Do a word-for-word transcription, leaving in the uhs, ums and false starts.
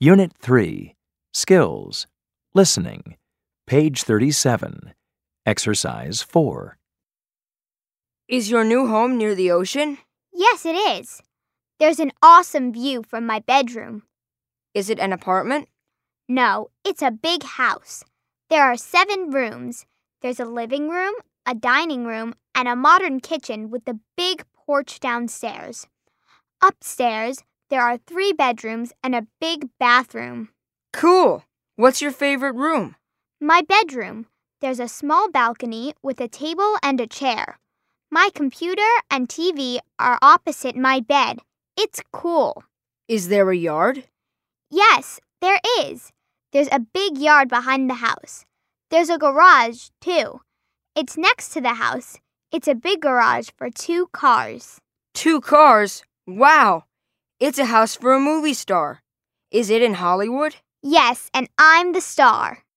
Unit three, Skills, Listening, page thirty-seven, Exercise four. Is your new home near the ocean? Yes, it is. There's an awesome view from my bedroom. Is it an apartment? No, it's a big house. There are seven rooms. There's a living room, a dining room, and a modern kitchen with a big porch downstairs. Upstairs, there are three bedrooms and a big bathroom. Cool. What's your favorite room? My bedroom. There's a small balcony with a table and a chair. My computer and T V are opposite my bed. It's cool. Is there a yard? Yes, there is. There's a big yard behind the house. There's a garage, too. It's next to the house. It's a big garage for two cars. Two cars? Wow! It's a house for a movie star. Is it in Hollywood? Yes, and I'm the star.